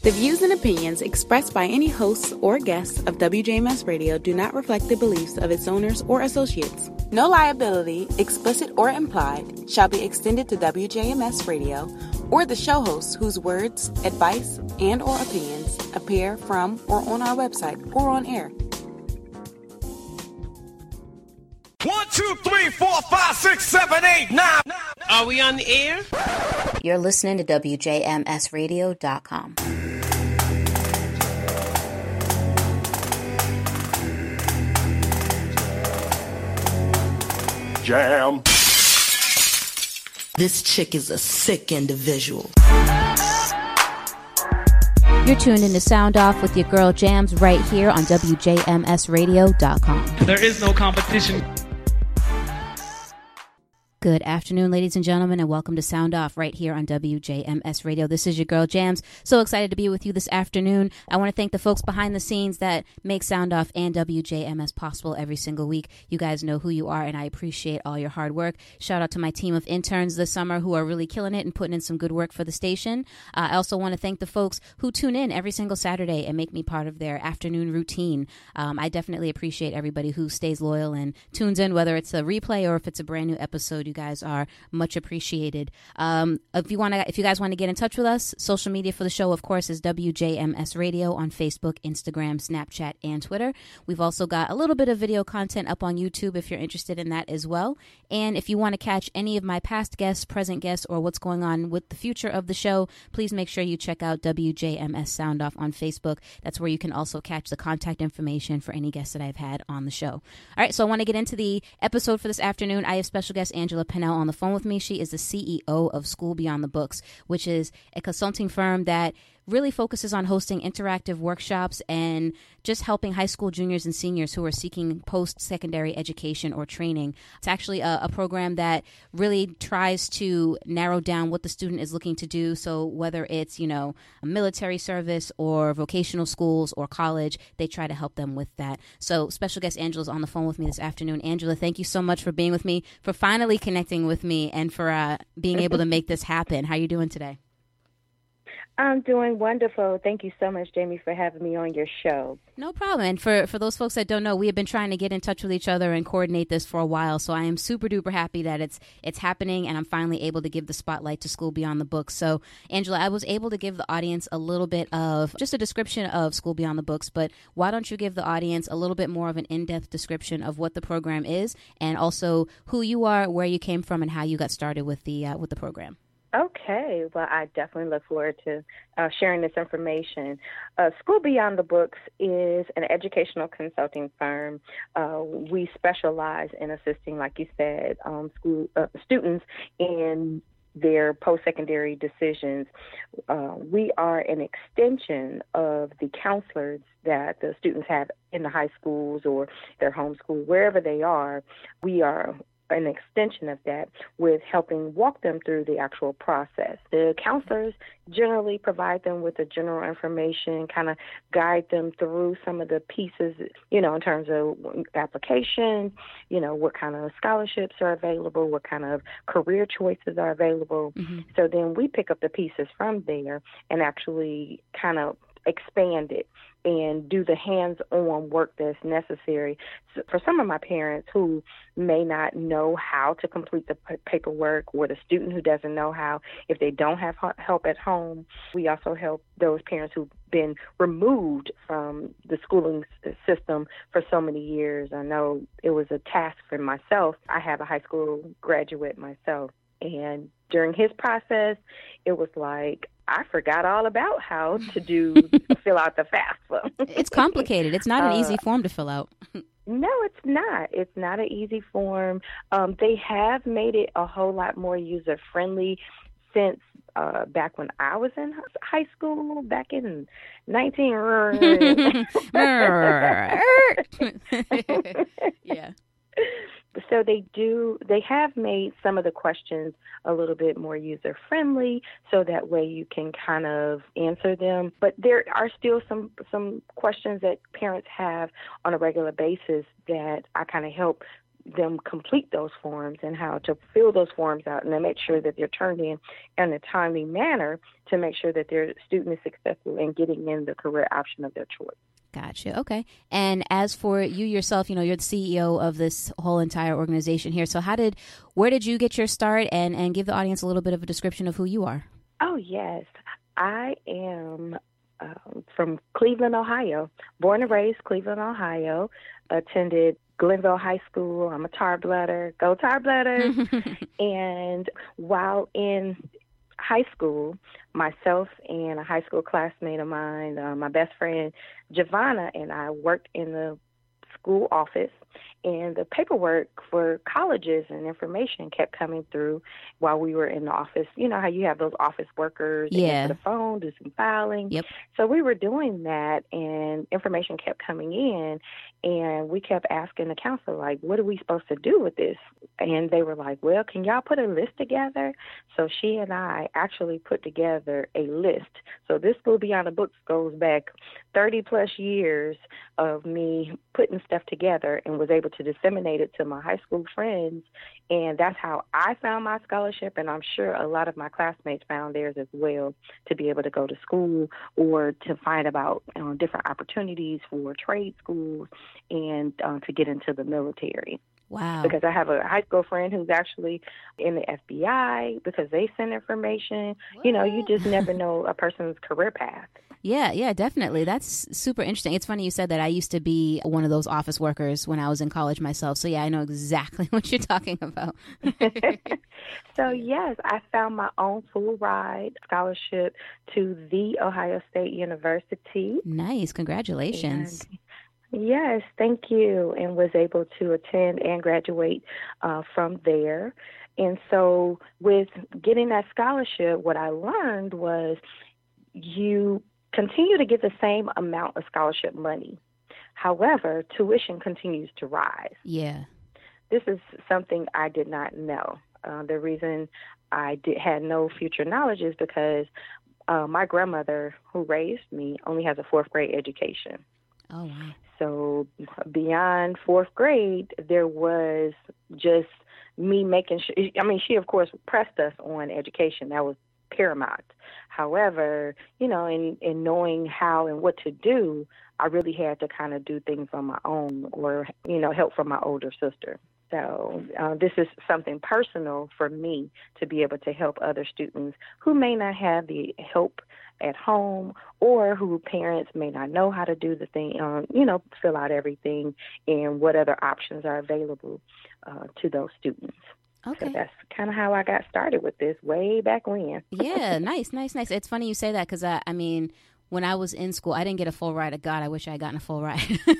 The views and opinions expressed by any hosts or guests of WJMS Radio do not reflect the beliefs of its owners or associates. No liability, explicit or implied, shall be extended to WJMS Radio or the show hosts whose words, advice, and or opinions appear from or on our website or on air. 1, 2, 3, 4, 5, 6, 7, 8, 9. Are we on the air? You're listening to WJMSradio.com. Jam. This chick is a sick individual. You're tuned in to Sound Off with your girl Jams right here on WJMSradio.com. There is no competition. Good afternoon, ladies and gentlemen, and welcome to Sound Off right here on WJMS Radio. This is your girl, Jams. So excited to be with you this afternoon. I want to thank the folks behind the scenes that make Sound Off and WJMS possible every single week. You guys know who you are, and I appreciate all your hard work. Shout out to my team of interns this summer who are really killing it and putting in some good work for the station. I also want to thank the folks who tune in every single Saturday and make me part of their afternoon routine. I definitely appreciate everybody who stays loyal and tunes in, whether it's a replay or if it's a brand new episode. You guys are much appreciated. If you guys want to get in touch with us, social media for the show, of course, is WJMS Radio on Facebook, Instagram, Snapchat, and Twitter. We've also got a little bit of video content up on YouTube if you're interested in that as well. And if you want to catch any of my past guests, present guests, or what's going on with the future of the show, please make sure you check out WJMS Sound Off on Facebook. That's where you can also catch the contact information for any guests that I've had on the show. All right, so I want to get into the episode for this afternoon. I have special guest Angela Pennell on the phone with me. She is the CEO of School Beyond the Books, which is a consulting firm that really focuses on hosting interactive workshops and just helping high school juniors and seniors who are seeking post-secondary education or training. It's actually a program that really tries to narrow down what the student is looking to do. So whether it's, a military service or vocational schools or college, they try to help them with that. So special guest Angela's on the phone with me this afternoon. Angela, thank you so much for being with me, for finally connecting with me, and for being able to make this happen. How are you doing today? I'm doing wonderful. Thank you so much, Jamie, for having me on your show. No problem. And for those folks that don't know, we have been trying to get in touch with each other and coordinate this for a while. So I am super duper happy that it's happening, and I'm finally able to give the spotlight to School Beyond the Books. So, Angela, I was able to give the audience a little bit of just a description of School Beyond the Books, but why don't you give the audience a little bit more of an in-depth description of what the program is, and also who you are, where you came from, and how you got started with the program? Okay. Well, I definitely look forward to sharing this information. School Beyond the Books is an educational consulting firm. We specialize in assisting, like you said, students in their post-secondary decisions. We are an extension of the counselors that the students have in the high schools or their home school, wherever they are. We are an extension of that with helping walk them through the actual process. The counselors generally provide them with the general information, kind of guide them through some of the pieces, in terms of application, what kind of scholarships are available, what kind of career choices are available. Mm-hmm. So then we pick up the pieces from there and actually kind of expand it and do the hands-on work that's necessary. So for some of my parents who may not know how to complete the paperwork, or the student who doesn't know how, if they don't have help at home, we also help those parents who've been removed from the schooling system for so many years. I know it was a task for myself. I have a high school graduate myself, and during his process, it was like I forgot all about how to fill out the FAFSA. It's complicated. It's not an easy form to fill out. No, it's not. It's not an easy form. They have made it a whole lot more user-friendly since back when I was in high school, back in 19... Yeah. So they have made some of the questions a little bit more user-friendly, so that way you can kind of answer them. But there are still some questions that parents have on a regular basis that I kind of help them complete those forms and how to fill those forms out and to make sure that they're turned in a timely manner to make sure that their student is successful in getting in the career option of their choice. Gotcha. Okay. And as for you yourself, you're the CEO of this whole entire organization here. So where did you get your start, and give the audience a little bit of a description of who you are? Oh, yes. I am from Cleveland, Ohio, born and raised Cleveland, Ohio, attended Glenville High School. I'm a Tar-Bloodder. Go Tar-Blooders. And while in high school, myself and a high school classmate of mine, my best friend, Giovanna, and I worked in the school office, and the paperwork for colleges and information kept coming through while we were in the office. You know how you have those office workers answer the phone, do some filing. Yep. So we were doing that, and information kept coming in, and we kept asking the counselor, like, what are we supposed to do with this? And they were like, well, can y'all put a list together? So she and I actually put together a list. So this School Beyond the Books goes back 30 plus years of me putting stuff together and was able to disseminate it to my high school friends. And that's how I found my scholarship. And I'm sure a lot of my classmates found theirs as well, to be able to go to school or to find about different opportunities for trade schools and to get into the military. Wow. Because I have a high school friend who's actually in the FBI because they send information. What? You just never know a person's career path. Yeah, definitely. That's super interesting. It's funny you said that. I used to be one of those office workers when I was in college myself. So, yeah, I know exactly what you're talking about. So, yes, I found my own full ride scholarship to The Ohio State University. Nice. Congratulations. Yes, thank you, and was able to attend and graduate from there. And so with getting that scholarship, what I learned was you continue to get the same amount of scholarship money. However, tuition continues to rise. Yeah. This is something I did not know. The reason I had no future knowledge is because my grandmother, who raised me, only has a fourth grade education. Oh, wow. So beyond fourth grade, there was just me making sure. I mean, she, of course, pressed us on education. That was paramount. However, in knowing how and what to do, I really had to kind of do things on my own or, help from my older sister. So this is something personal for me to be able to help other students who may not have the help at home or who parents may not know how to do the thing, fill out everything and what other options are available to those students. Okay. So that's kind of how I got started with this way back when. Yeah, nice. It's funny you say that because, when I was in school, I didn't get a full ride. God, I wish I had gotten a full ride.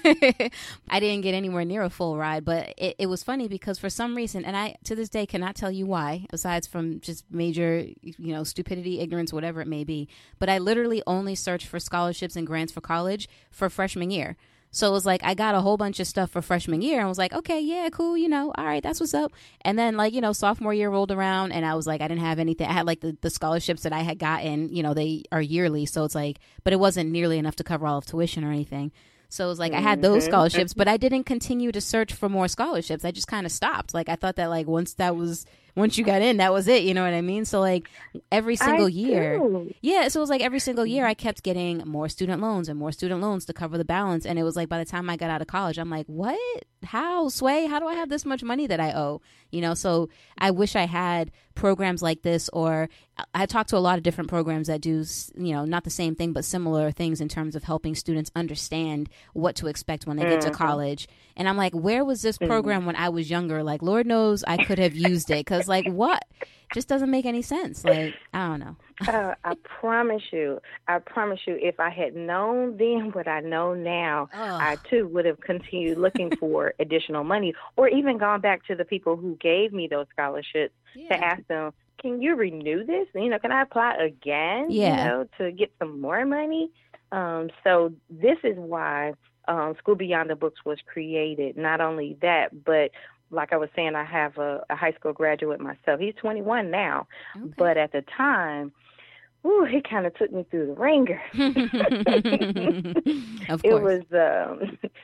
I didn't get anywhere near a full ride, but it was funny because for some reason, and I, to this day, cannot tell you why, besides from just major, stupidity, ignorance, whatever it may be, but I literally only searched for scholarships and grants for college for freshman year. So it was like I got a whole bunch of stuff for freshman year and was like, okay, yeah, cool, all right, that's what's up. And then sophomore year rolled around and I was like, I didn't have anything. I had like the scholarships that I had gotten, they are yearly. So it's like, but it wasn't nearly enough to cover all of tuition or anything. So it was like I had those scholarships, but I didn't continue to search for more scholarships. I just kind of stopped. Like I thought that once you got in, that was it. You know what I mean? So like every single year. Yeah. So it was like every single year I kept getting more student loans and more student loans to cover the balance. And it was like by the time I got out of college, I'm like, what? How, Sway? How do I have this much money that I owe? So I wish I had programs like this, or I talked to a lot of different programs that do, not the same thing, but similar things in terms of helping students understand what to expect when they get to college. And I'm like, where was this program when I was younger? Like, Lord knows I could have used it. Cause like what? Just doesn't make any sense. Like, I don't know. I promise you, if I had known then what I know now, I too would have continued looking for additional money, or even gone back to the people who gave me those scholarships to ask them, can you renew this? Can I apply again, to get some more money? So this is why School Beyond the Books was created. Not only that, but like I was saying, I have a high school graduate myself. He's 21 now, but at the time, he kind of took me through the ringer. Of course.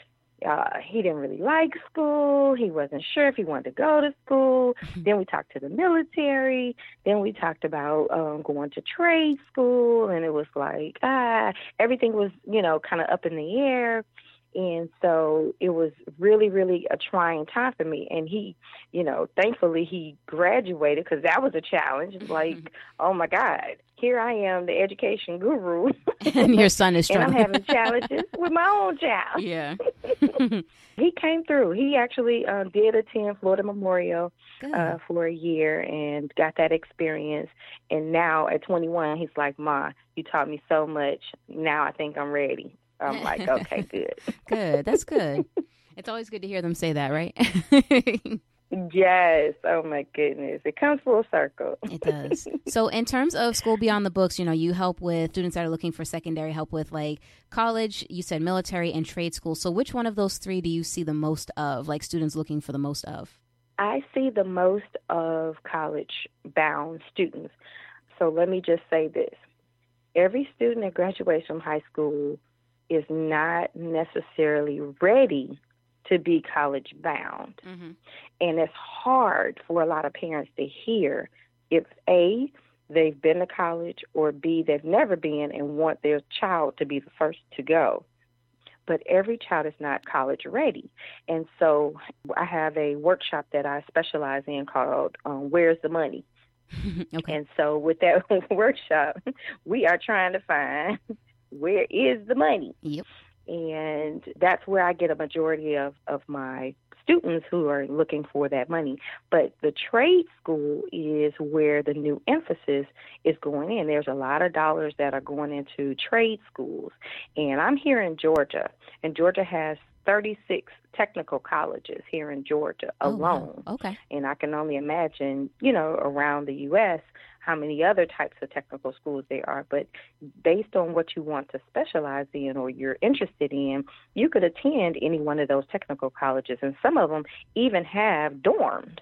He didn't really like school. He wasn't sure if he wanted to go to school. Then we talked to the military. Then we talked about going to trade school. And it was like, everything was, kind of up in the air. And so it was really, really a trying time for me. And he, thankfully he graduated, because that was a challenge. It's like, oh my God, here I am, the education guru. And your son is struggling. And I'm having challenges with my own child. Yeah. He came through. He actually did attend Florida Memorial for a year and got that experience. And now at 21, he's like, Ma, you taught me so much. Now I think I'm ready. I'm like, okay, good. Good. That's good. It's always good to hear them say that, right? Yes. Oh, my goodness. It comes full circle. It does. So in terms of School Beyond the Books, you help with students that are looking for secondary help with like college, you said military and trade school. So which one of those three do you see the most of, like students looking for the most of? I see the most of college-bound students. So let me just say this. Every student that graduates from high school is not necessarily ready to be college bound. Mm-hmm. And it's hard for a lot of parents to hear if A, they've been to college, or B, they've never been and want their child to be the first to go. But every child is not college ready. And so I have a workshop that I specialize in called Where's the Money? Okay. And so with that workshop, we are trying to find where is the money? Yep. And that's where I get a majority of my students who are looking for that money. But the trade school is where the new emphasis is going in. There's a lot of dollars that are going into trade schools. And I'm here in Georgia, and Georgia has 36 technical colleges here in Georgia alone. Wow. Okay. And I can only imagine, around the U.S., how many other types of technical schools there are. But based on what you want to specialize in or you're interested in, you could attend any one of those technical colleges. And some of them even have dorms.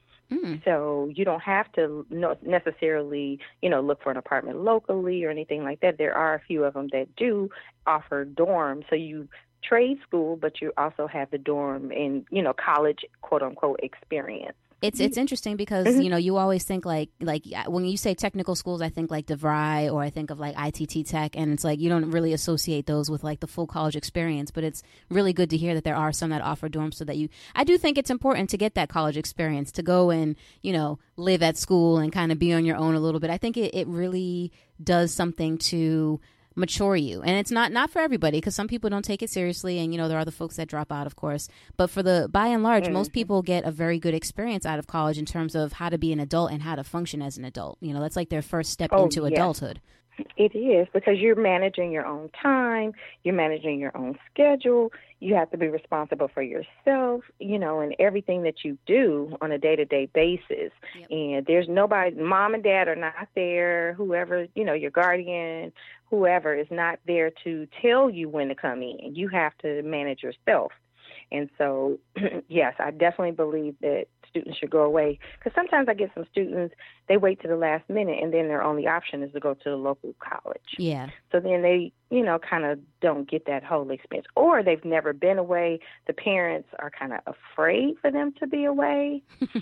So you don't have to necessarily, look for an apartment locally or anything like that. There are a few of them that do offer dorms. So you trade school, but you also have the dorm and, college, quote unquote, experience. It's interesting because, you always think like when you say technical schools, I think like DeVry or I think of like ITT Tech. And it's like you don't really associate those with like the full college experience. But it's really good to hear that there are some that offer dorms so that I do think it's important to get that college experience, to go and, live at school and kind of be on your own a little bit. I think it really does something to mature you. And it's not for everybody, because some people don't take it seriously, and there are the folks that drop out, of course, but for the by and large, most people get a very good experience out of college in terms of how to be an adult and how to function as an adult. That's like their first step into adulthood. It is, because you're managing your own time, you're managing your own schedule, you have to be responsible for yourself, and everything that you do on a day-to-day basis. Yep. And there's nobody, mom and dad are not there, whoever, your guardian, whoever is not there to tell you when to come in. You have to manage yourself. And so, yes, I definitely believe that students should go away, because sometimes I get some students, they wait to the last minute, and then their only option is to go to the local college. Yeah. So then they, kind of don't get that whole experience. Or they've never been away. The parents are kind of afraid for them to be away.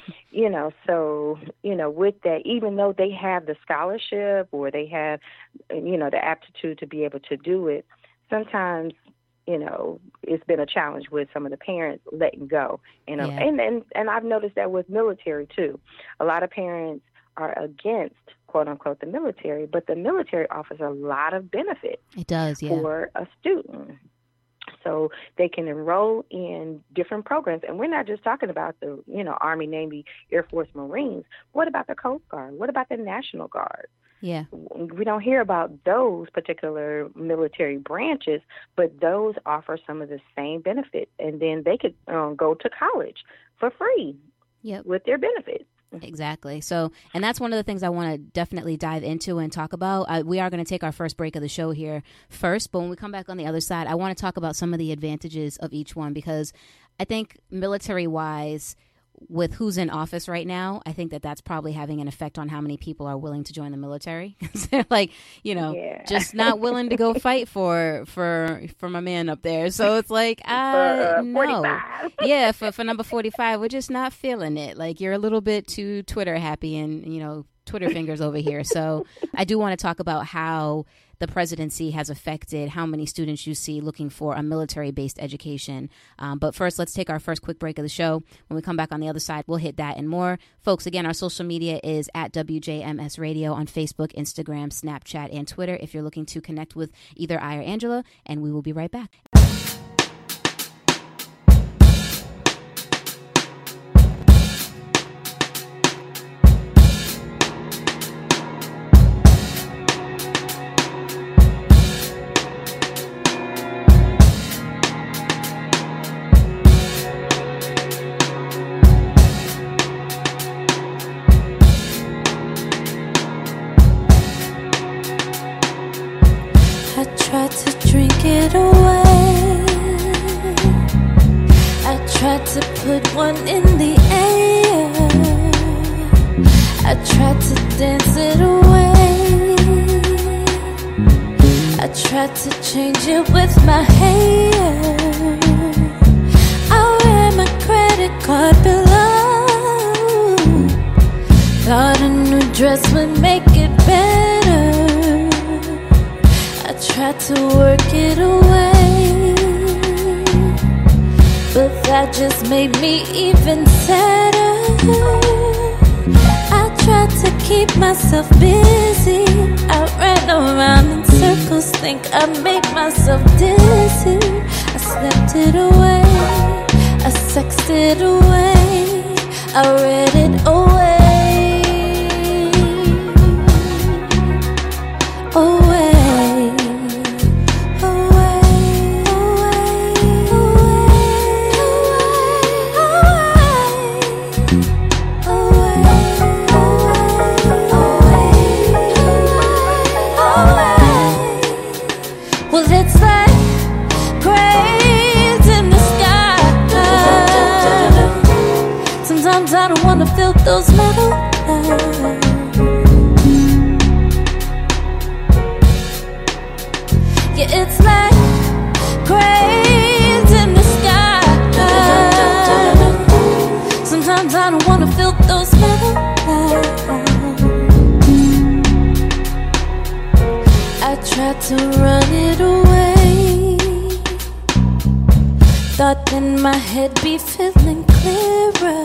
So, with that, even though they have the scholarship or they have, the aptitude to be able to do it, sometimes it's been a challenge with some of the parents letting go, and I've noticed that with military too. A lot of parents are against, quote unquote, the military, but the military offers a lot of benefits. It does, for a student. So they can enroll in different programs. And we're not just talking about the, Army, Navy, Air Force, Marines. What about the Coast Guard? What about the National Guard? Yeah. We don't hear about those particular military branches, but those offer some of the same benefits. And then they could go to college for free with their benefits. Exactly. So, and that's one of the things I want to definitely dive into and talk about. We are going to take our first break of the show here first, but when we come back on the other side, I want to talk about some of the advantages of each one, because I think military-wise, with who's in office right now, I think that that's probably having an effect on how many people are willing to join the military. Like, just not willing to go fight for my man up there. So it's like, no. Yeah, for number 45, we're just not feeling it. Like, you're a little bit too Twitter happy and, Twitter fingers over here. So I do want to talk about how the presidency has affected how many students you see looking for a military-based education. But first, let's take our first quick break of the show. When we come back on the other side, we'll hit that and more. Folks, again, our social media is at WJMS Radio on Facebook, Instagram, Snapchat, and Twitter if you're looking to connect with either I or Angela, and we will be right back. Put one in the air. I tried to dance it away. I tried to change it with my hair. I ran my credit card below. Thought a new dress would make it better. I tried to work it away, but that just made me even sadder. I tried to keep myself busy. I ran around in circles, think I made myself dizzy. I slept it away, I sexed it away, I read it away. I don't wanna feel those metal lines. Yeah, it's like cranes in the sky. Sometimes I don't wanna feel those metal lines. I tried to run it away, thought then my head be feeling clearer.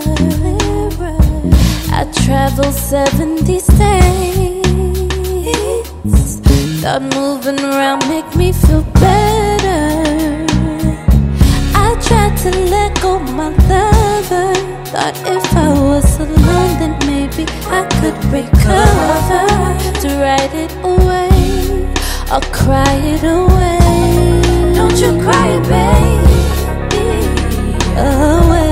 I traveled 70 states, thought moving around make me feel better. I tried to let go my lover, thought if I was alone then maybe I could recover. To write it away or cry it away. Don't you cry, baby, away.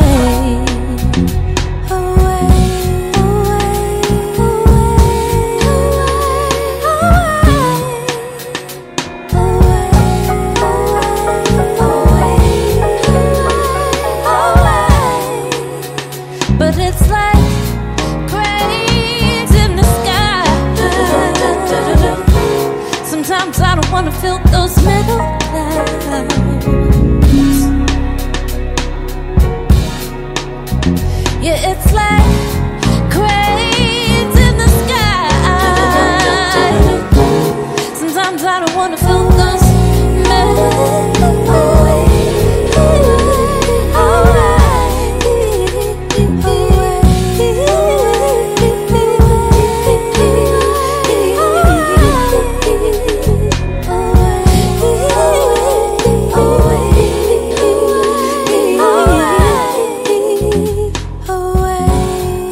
I don't wanna feel those metal lines. Yeah, it's like cranes in the sky. Sometimes I don't wanna feel those metal lines. Away.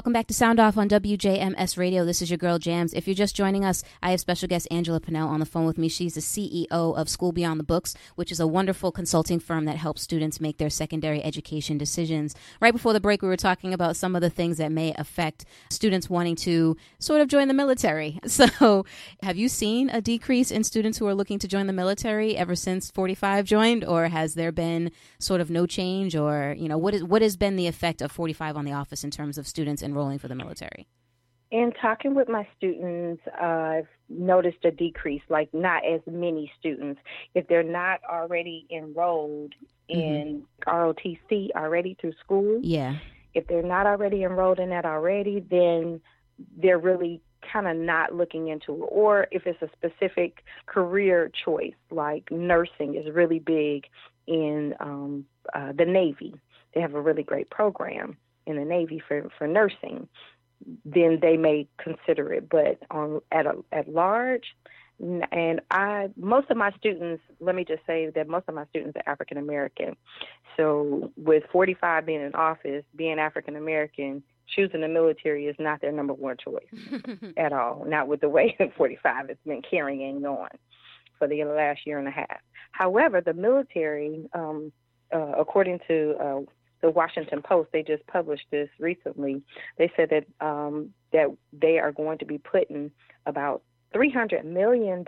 Welcome back to Sound Off on WJMS Radio. This is your girl, Jams. If you're just joining us, I have special guest Angela Pinnell on the phone with me. She's the CEO of School Beyond the Books, which is a wonderful consulting firm that helps students make their secondary education decisions. Right before the break, we were talking about some of the things that may affect students wanting to sort of join the military. So have you seen a decrease in students who are looking to join the military ever since 45 joined, or has there been sort of no change, or, you know, what has been the effect of 45 on the office in terms of students enrolling for the military? In talking with my students, I've noticed a decrease, like not as many students. If they're not already enrolled in ROTC already through school, if they're not already enrolled in that already, then they're really kind of not looking into it. Or if it's a specific career choice, like nursing is really big in the Navy. They have a really great program in the Navy for nursing, then they may consider it. But at large, and most of my students, let me just say that most of my students are African American. So with 45 being in office, being African American, choosing the military is not their number one choice at all. Not with the way 45 has been carrying on for the last year and a half. However, the military, according to the Washington Post, they just published this recently. They said that that they are going to be putting about $300 million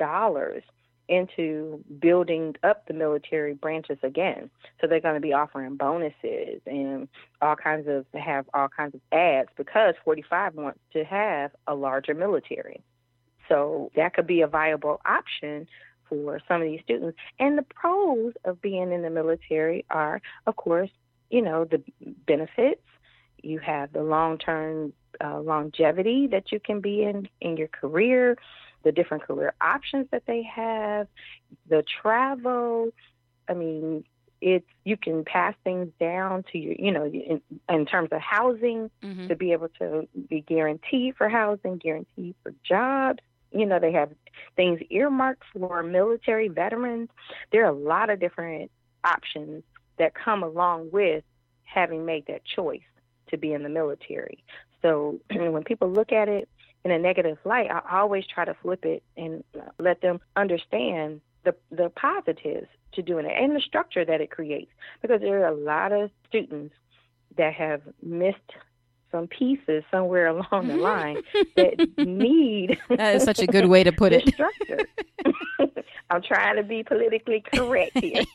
into building up the military branches again. So they're going to be offering bonuses and have all kinds of ads because 45 wants to have a larger military. So that could be a viable option for some of these students. And the pros of being in the military are, of course, you know, the benefits. You have the long-term longevity that you can be in your career, the different career options that they have, the travel. I mean, you can pass things down to your, you know, in terms of housing, to be able to be guaranteed for housing, guaranteed for jobs. You know, they have things earmarked for military veterans. There are a lot of different options that come along with having made that choice to be in the military. So when people look at it in a negative light, I always try to flip it and let them understand the positives to doing it and the structure that it creates, because there are a lot of students that have missed some pieces somewhere along the line that need that is such a good way to put it. Structure. I'm trying to be politically correct here.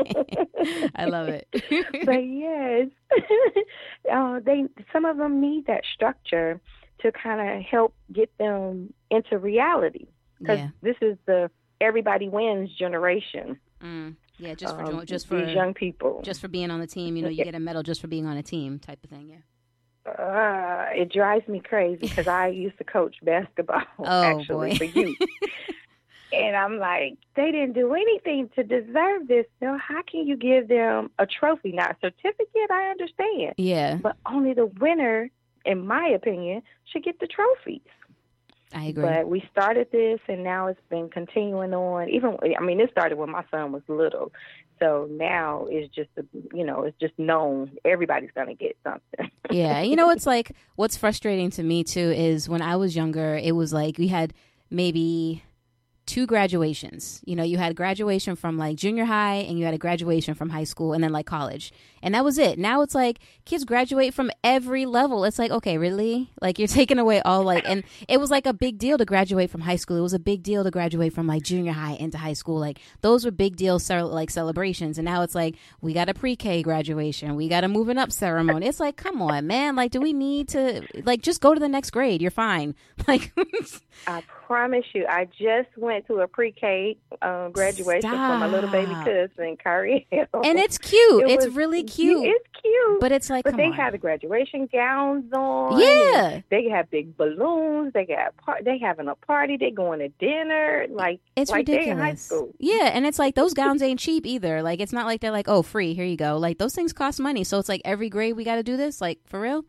I love it. But yes, some of them need that structure to kind of help get them into reality, because this is the everybody wins generation. Yeah, just for these young people, just for being on the team. You know, you get a medal just for being on a team, type of thing. Yeah. It drives me crazy because I used to coach basketball for youth. And I'm like, they didn't do anything to deserve this. So how can you give them a trophy? Now, a certificate, I understand. Yeah. But only the winner, in my opinion, should get the trophies. I agree. But we started this, and now it's been continuing on. It started when my son was little. So now it's just, it's just known. Everybody's going to get something. Yeah. You know, it's like, what's frustrating to me, too, is when I was younger, it was like we had maybe 2 graduations. You know, you had graduation from like junior high, and you had a graduation from high school, and then like college. And that was it. Now it's like kids graduate from every level. It's like, okay, really? Like you're taking away all and it was like a big deal to graduate from high school. It was a big deal to graduate from like junior high into high school. Like those were big deal like celebrations. And now it's like, we got a pre-K graduation. We got a moving up ceremony. It's like, come on, man. Like, do we need to just go to the next grade? You're fine. Like, I promise you, I just went to a pre-K graduation for my little baby cousin, Kyrie. And it's cute. It's really cute. It's cute. But it's like, but they have the graduation gowns on. Yeah. They have big balloons. They having a party. They going to dinner. Like, it's like ridiculous. They're in high school. Yeah. And it's like, those gowns ain't cheap either. Like, it's not like they're like, oh, free, here you go. Like, those things cost money. So it's like every grade we got to do this. Like, for real?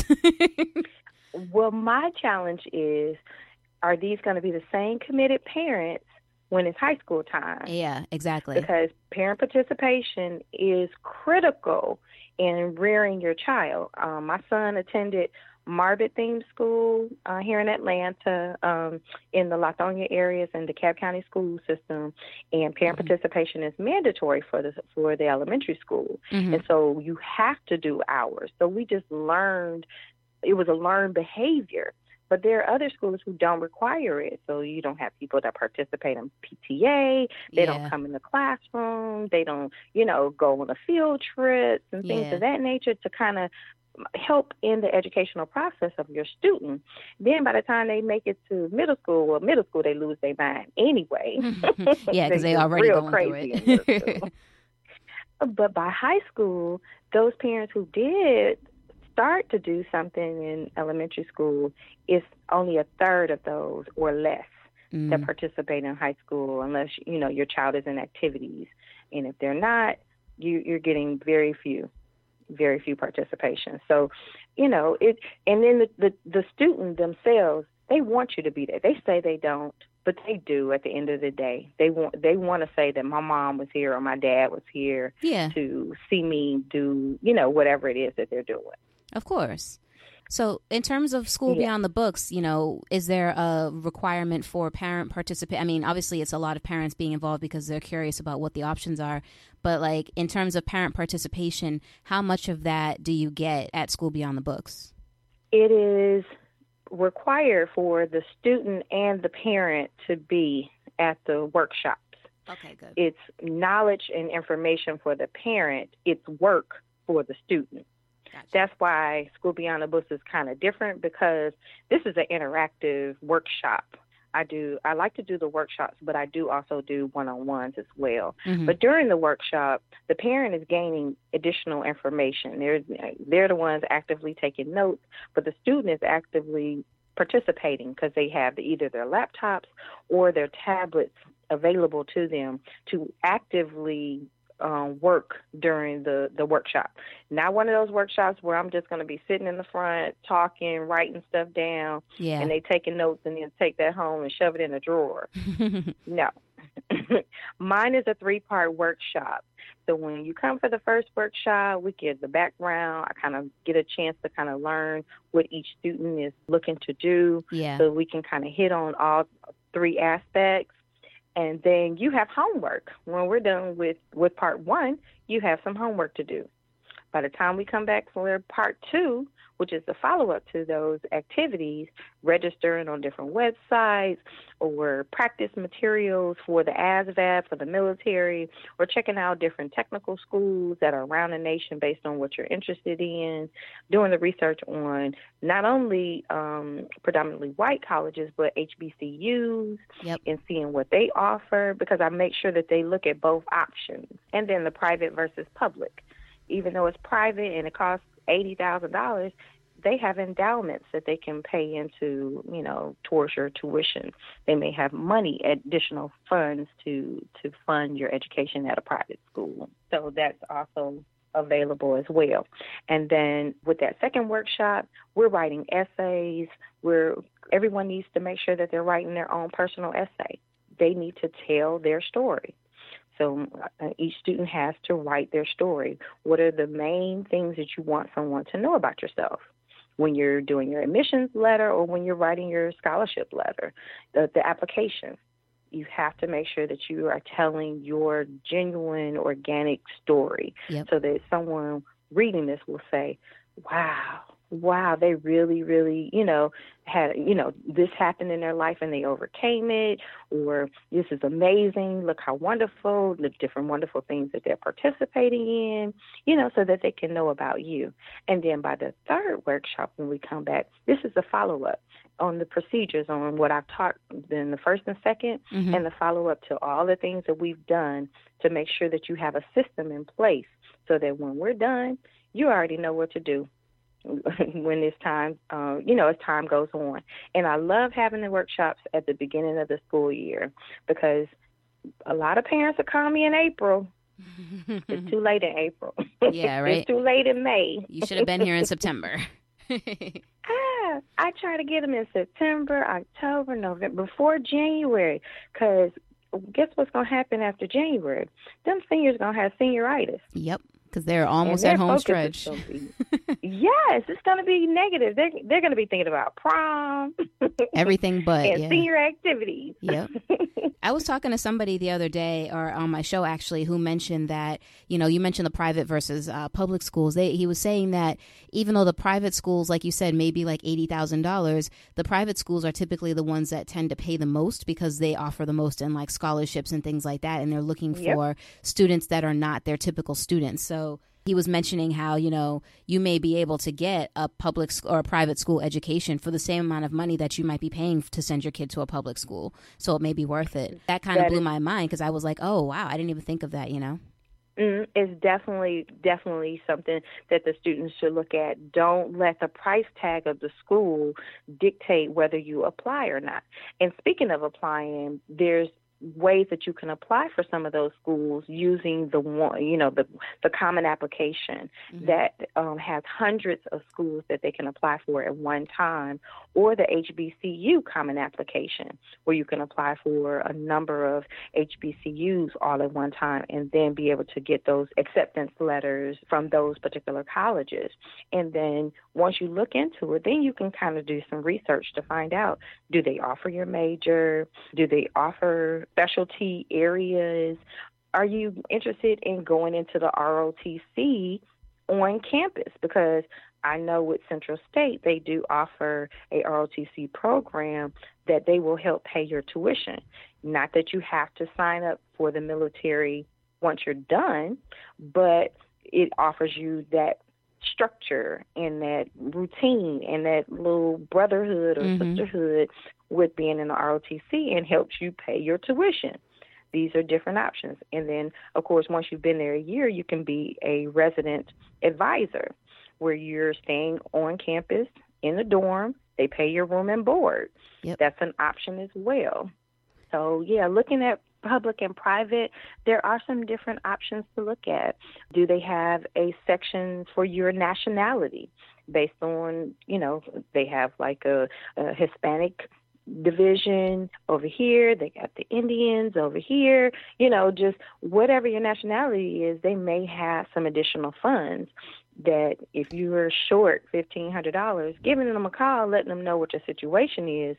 Well, my challenge is, are these going to be the same committed parents when it's high school time? Yeah, exactly. Because parent participation is critical in rearing your child. My son attended Marbit themed school here in Atlanta, in the Lithonia areas and DeKalb County school system, and parent participation is mandatory for the elementary school. And so you have to do hours. So we just learned, it was a learned behavior. But there are other schools who don't require it. So you don't have people that participate in PTA. They don't come in the classroom. They don't, go on a field trips and things of that nature to kind of help in the educational process of your student. Then by the time they make it to middle school, they lose their mind anyway. Yeah, because they already going crazy through it. But by high school, those parents who did start to do something in elementary school, it's only a third of those or less that participate in high school, unless your child is in activities. And if they're not, you're getting very few participation. So, it. And then the student themselves, they want you to be there. They say they don't, but they do. At the end of the day, they want to say that my mom was here or my dad was here to see me do whatever it is that they're doing. Of course. So in terms of School Beyond the Books, is there a requirement for parent participation? I mean, obviously it's a lot of parents being involved because they're curious about what the options are. But like in terms of parent participation, how much of that do you get at School Beyond the Books? It is required for the student and the parent to be at the workshops. Okay, good. It's knowledge and information for the parent. It's work for the student. Gotcha. That's why School Beyond the Books is kind of different, because this is an interactive workshop. I like to do the workshops, but I do also do one-on-ones as well. But during the workshop, the parent is gaining additional information. They're the ones actively taking notes, but the student is actively participating because they have either their laptops or their tablets available to them to actively work during the workshop. Not one of those workshops where I'm just going to be sitting in the front talking, writing stuff down, and they taking notes and then take that home and shove it in a drawer. No. Mine is a 3-part workshop. So when you come for the first workshop, we get the background. I kind of get a chance to kind of learn what each student is looking to do. So we can kind of hit on all 3 aspects. And then you have homework. When we're done with part 1, you have some homework to do. By the time we come back for part 2, which is the follow-up to those activities, registering on different websites or practice materials for the ASVAB, for the military, or checking out different technical schools that are around the nation based on what you're interested in, doing the research on not only predominantly white colleges, but HBCUs, and seeing what they offer, because I make sure that they look at both options, and then the private versus public. Even though it's private and it costs $80,000, they have endowments that they can pay into, towards your tuition. They may have money, additional funds to fund your education at a private school. So that's also available as well. And then with that second workshop, we're writing essays. Everyone needs to make sure that they're writing their own personal essay. They need to tell their story. So each student has to write their story. What are the main things that you want someone to know about yourself when you're doing your admissions letter or when you're writing your scholarship letter, the application? You have to make sure that you are telling your genuine, organic story so that someone reading this will say, wow, they really, really, had, this happened in their life and they overcame it, or this is amazing, look how wonderful, the different wonderful things that they're participating in, so that they can know about you. And then by the third workshop, when we come back, this is a follow-up on the procedures on what I've taught in the first and second, and the follow-up to all the things that we've done to make sure that you have a system in place so that when we're done, you already know what to do when it's time, as time goes on. And I love having the workshops at the beginning of the school year, because a lot of parents will call me in April. It's too late in April. Yeah, right. It's too late in May. You should have been here in September. I try to get them in September, October, November, before January, because guess what's going to happen after January? Them seniors going to have senioritis. Yep. Because they're almost at home stretch. Yes, it's going to be negative. They're going to be thinking about prom. Everything but. And senior activities. Yep. I was talking to somebody the other day, or on my show actually, who mentioned that, you know, you mentioned the private versus public schools. He was saying that even though the private schools, like you said, may be like $80,000, the private schools are typically the ones that tend to pay the most because they offer the most in like scholarships and things like that. And they're looking for students that are not their typical students. So he was mentioning how, you know, you may be able to get a public or a private school education for the same amount of money that you might be paying to send your kid to a public school. So it may be worth it. That kind of blew my mind because I was like, oh, wow, I didn't even think of that, you know. It's definitely something that the students should look at. Don't let the price tag of the school dictate whether you apply or not. And speaking of applying, there's ways that you can apply for some of those schools using the common application that has hundreds of schools that they can apply for at one time, or the HBCU common application where you can apply for a number of HBCUs all at one time and then be able to get those acceptance letters from those particular colleges. And then once you look into it, then you can kind of do some research to find out, do they offer your major? Do they offer specialty areas? Are you interested in going into the ROTC on campus? Because I know with Central State, they do offer a ROTC program that they will help pay your tuition. Not that you have to sign up for the military once you're done, but it offers you that structure and that routine and that little brotherhood or sisterhood with being in the ROTC, and helps you pay your tuition. These are different options. And then, of course, once you've been there a year, you can be a resident advisor where you're staying on campus in the dorm. They pay your room and board. Yep. That's an option as well. So, yeah, looking at public and private, there are some different options to look at. Do they have a section for your nationality based on, you know, they have like a Hispanic division over here, they got the Indians over here, you know, just whatever your nationality is, they may have some additional funds that if you are short $1,500, giving them a call, letting them know what your situation is,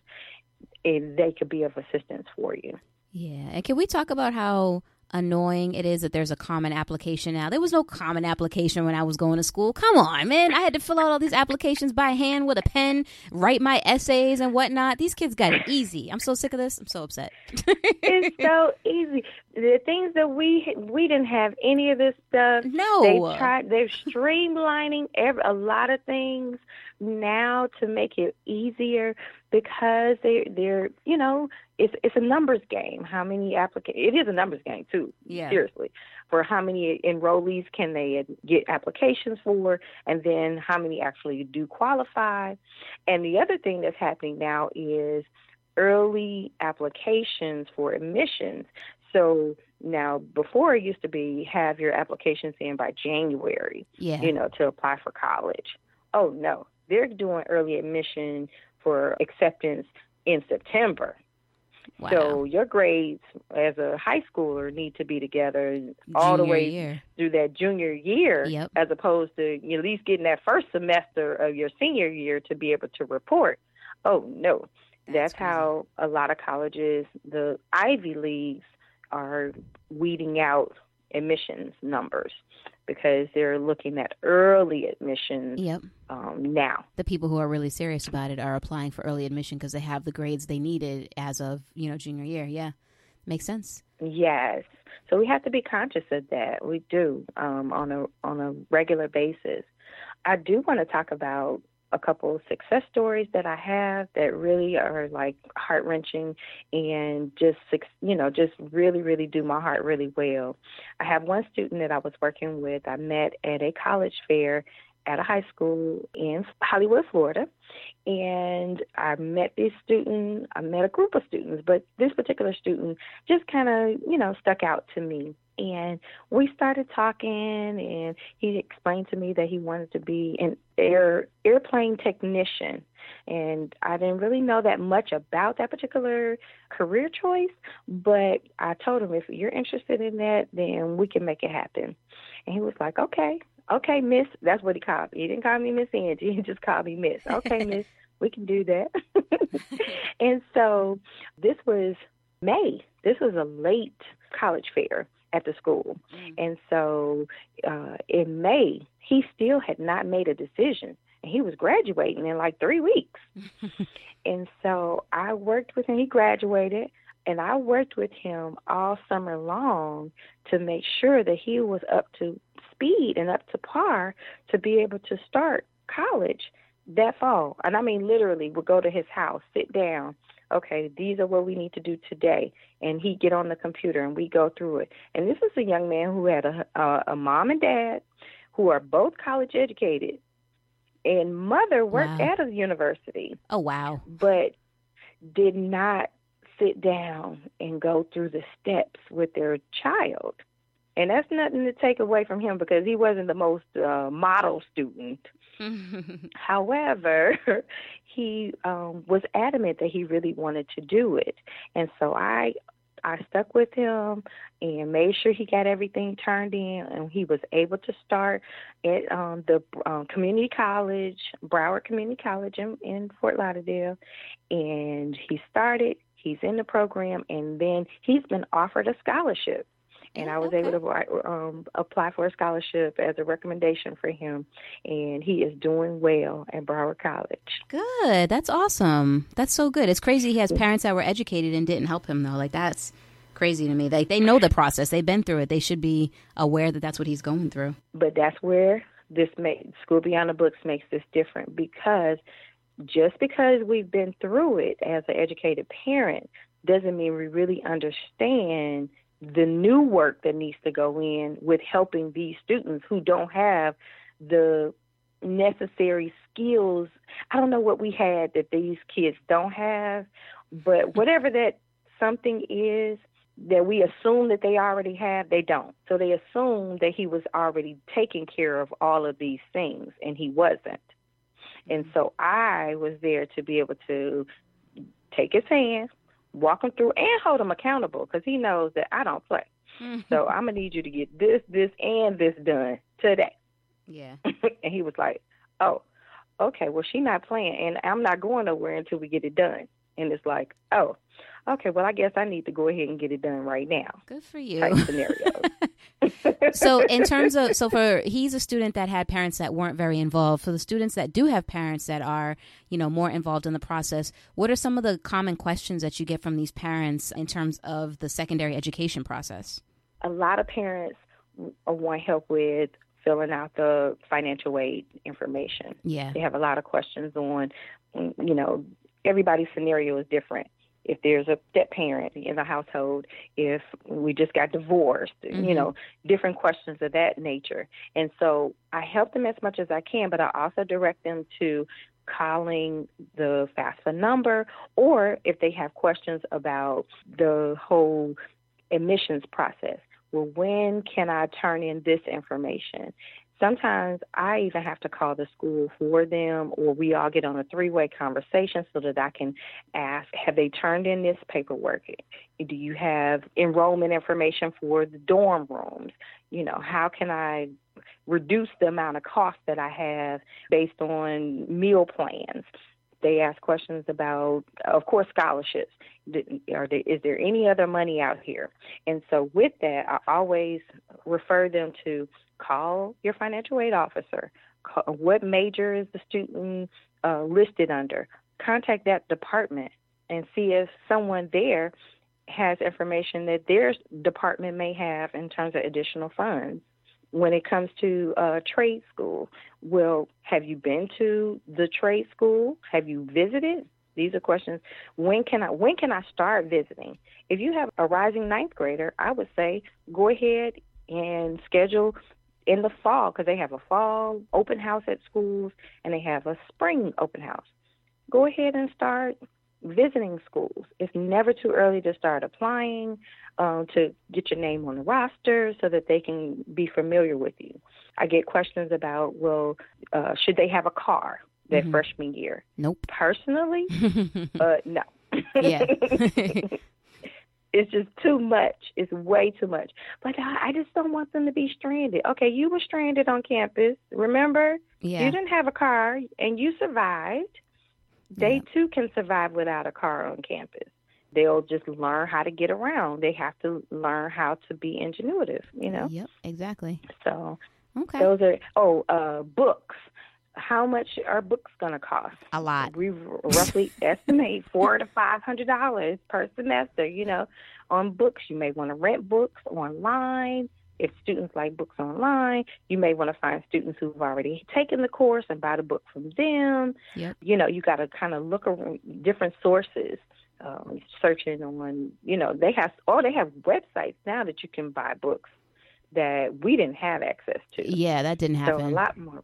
they could be of assistance for you. Yeah. And can we talk about how annoying it is that there's a common application now? There was no common application when I was going to school. Come on, man. I had to fill out all these applications by hand with a pen, write my essays and whatnot. These kids got it easy. I'm so sick of this. I'm so upset. It's so easy. The things that we didn't have any of this stuff. No. They're streamlining a lot of things now to make it easier, because they're you know, it's a numbers game. How many it is a numbers game too. Yeah. Seriously, for how many enrollees can they get applications for, and then how many actually do qualify. And the other thing that's happening now is early applications for admissions. So now, before it used to be have your applications in by January, you know, to apply for college. Oh no, they're doing early admission for acceptance in September. Wow. So your grades as a high schooler need to be together all the way through that junior year, as opposed to at least getting that first semester of your senior year to be able to report. Oh, no. That's how a lot of colleges, the Ivy Leagues, are weeding out admissions numbers, because they're looking at early admissions now. The people who are really serious about it are applying for early admission because they have the grades they needed as of, you know, junior year. Yeah, makes sense. Yes. So we have to be conscious of that. We do on a regular basis. I do want to talk about a couple of success stories that I have that really are like heart-wrenching and just really, really do my heart really well. I have one student that I was working with. I met at a college fair at a high school in Hollywood, Florida. And I met this student. I met a group of students, but this particular student just kind of, stuck out to me. And we started talking, and he explained to me that he wanted to be an airplane technician. And I didn't really know that much about that particular career choice, but I told him, if you're interested in that, then we can make it happen. And he was like, okay, miss. That's what he called me. He didn't call me Miss Angie. He just called me Miss. Okay, miss, we can do that. And so this was May. This was a late college fair at the school. And so in May, he still had not made a decision. And he was graduating in like 3 weeks. And so I worked with him. He graduated, and I worked with him all summer long to make sure that he was up to speed and up to par to be able to start college that fall. And I mean, literally, would go to his house, sit down. Okay, these are what we need to do today. And he'd get on the computer and we go through it. And this is a young man who had a mom and dad who are both college educated, and mother worked at a university. Oh, wow. But did not sit down and go through the steps with their child. And that's nothing to take away from him, because he wasn't the most model student. However, he was adamant that he really wanted to do it. And so I stuck with him and made sure he got everything turned in, and he was able to start at the community college, Broward Community College in Fort Lauderdale. And he started, he's in the program, and then he's been offered a scholarship. And I was able to apply for a scholarship as a recommendation for him. And he is doing well at Broward College. Good. That's awesome. That's so good. It's crazy he has parents that were educated and didn't help him, though. Like, that's crazy to me. They know the process. They've been through it. They should be aware that that's what he's going through. But that's where School Beyond the Books makes this different, because just because we've been through it as an educated parent doesn't mean we really understand the new work that needs to go in with helping these students who don't have the necessary skills. I don't know what we had that these kids don't have, but whatever that something is that we assume that they already have, they don't. So they assume that he was already taking care of all of these things, and he wasn't. And so I was there to be able to take his hand, walk him through, and hold him accountable, because he knows that I don't play. So I'm going to need you to get this, and this done today. Yeah. And he was like, oh, okay, well, she's not playing, and I'm not going nowhere until we get it done. And it's like, oh, okay, well, I guess I need to go ahead and get it done right now. Good for you. Type scenario. So in terms of, he's a student that had parents that weren't very involved. For the students that do have parents that are, more involved in the process, what are some of the common questions that you get from these parents in terms of the secondary education process? A lot of parents want help with filling out the financial aid information. Yeah. They have a lot of questions on, everybody's scenario is different. If there's a step parent in the household, if we just got divorced, different questions of that nature. And so I help them as much as I can, but I also direct them to calling the FAFSA number, or if they have questions about the whole admissions process. Well, when can I turn in this information? Sometimes I even have to call the school for them, or we all get on a three-way conversation so that I can ask, have they turned in this paperwork? Do you have enrollment information for the dorm rooms? How can I reduce the amount of cost that I have based on meal plans? They ask questions about, of course, scholarships. Is there any other money out here? And so with that, I always refer them to call your financial aid officer. What major is the student listed under? Contact that department and see if someone there has information that their department may have in terms of additional funds. When it comes to trade school, well, have you been to the trade school? Have you visited? These are questions. When can I start visiting? If you have a rising ninth grader, I would say go ahead and schedule in the fall, because they have a fall open house at schools and they have a spring open house. Go ahead and start visiting schools. It's never too early to start applying, to get your name on the roster so that they can be familiar with you. I get questions about, well, should they have a car their freshman year? Nope. Personally, no. Yeah. It's just too much. It's way too much. But I just don't want them to be stranded. Okay, you were stranded on campus, remember? Yeah. You didn't have a car, and you survived. They, too, can survive without a car on campus. They'll just learn how to get around. They have to learn how to be ingenuitive, you know? Yep, exactly. So okay. Those are, books. How much are books going to cost? A lot. We roughly estimate $400 to $500 per semester, you know, on books. You may want to rent books online. If students like books online, you may want to find students who've already taken the course and buy the book from them. Yep. You know, you got to kind of look around different sources, searching on, you know, they have websites now that you can buy books that we didn't have access to. Yeah, that didn't happen. So a lot more.